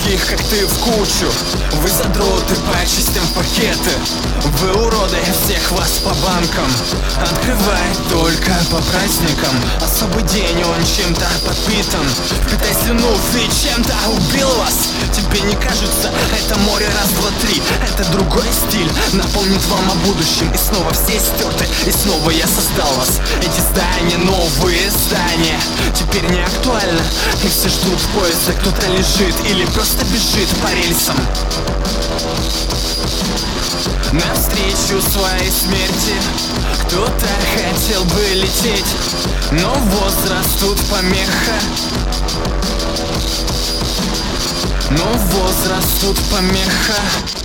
таких, как ты, в кучу. Вы задроты по частям пакеты, вы уроды, всех вас по банкам. Открывай только по праздникам, особый день, он чем-то подпитан. Впитай слюну, и чем-то убил вас. Тебе не кажется, это море раз, два, три. Это другой стиль, напомнит вам о будущем. И снова все стерты, и снова я создал вас. Эти здания, новые здания, теперь не актуально. И все ждут в поезда, кто-то лежит или просто бежит по рельсам навстречу своей смерти. Кто-то хотел бы лететь, но возраст тут помеха. Но возраст тут помеха.